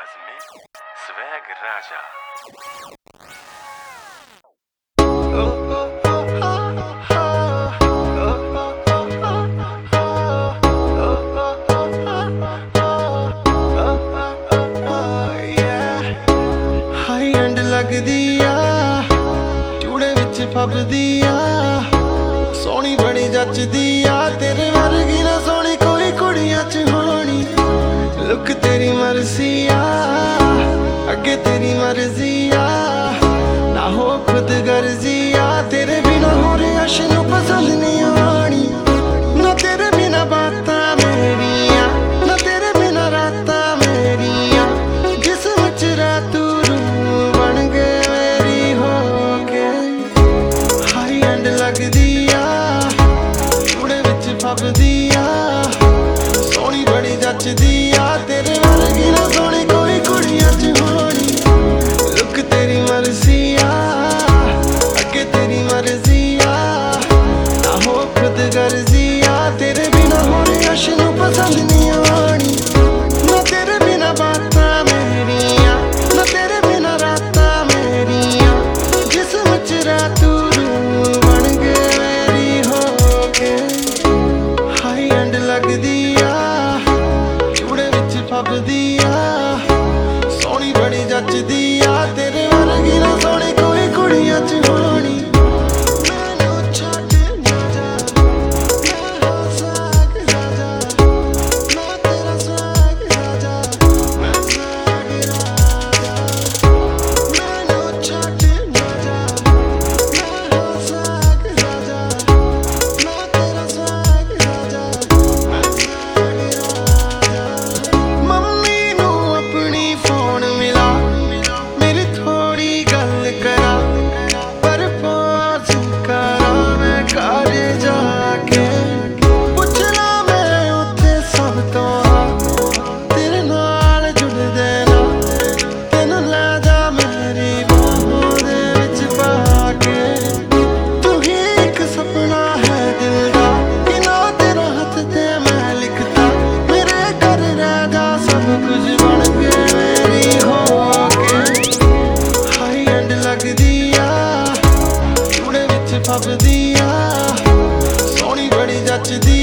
आवाज में swag Raja. High and लगदी आ चूड़े विच फबदी आ सोहनी बड़ी जचदी आ तेरे वर्गी ना सोहनी कोई कुड़ियां च होनी। लुक तेरी मर्जी आ अगे तेरी मर्जी आ ना हो खुद गर्जी आ तेरे बिना होरे अश नूं पसंद नहीं आनी। ना तेरे बिना बातां मेरियां ना तेरे बिना रातां मेरियां जिस्म च रातू बन गए मेरी हो के। हाई एंड लगदी आ चूड़े विच फबदी आ सोहनी बड़ी जचदी आ तेरे वर्गी ना सोहनी कोई कुड़ियां च होनी। लुक तेरी मर्जी आ अगे तेरी मर्जी आ ना हो खुद गर्जी आ तेरे बिना होरे अश नूं पसंद नहीं आनी। ना तेरे बिना बातां मेरियां ना तेरे बिना रातां मेरियां जिस्म च रातू बन गए मेरी हो के। हाई एंड लगदी आ चूड़े विच फबदी आ सोहनी बड़ी जचदी आ तेरे वर्गी ना सोहनी कोई कुड़ियां च होनी। मैनू छड्ड ना जा मैं हां स्वैग राजा मैं तेरा स्वैग राजा मैं स्वैग राजा। मैनू छड्ड ना जा मैं हां स्वैग राजा मैं तेरा स्वैग राजा मैं स्वैग राजा। मम्मी नू अपनी फोन मिला मेरी थोड़ी गल करा पर पास करा मैं घर जाके पुछ ला मैं उत्थे सब तो तेरे नाल जुड़ देना तेनू लै जा मेरी बाहों दे विच पाके। तू ही एक सपना है दिल दा कि ना तेरा हथ ते मैं लिखता मेरे घर रह जा सब कुछ बन के मेरी हो के। हाई एंड लगदी आ चूड़े विच फबदी आ सोहनी बड़ी जचदी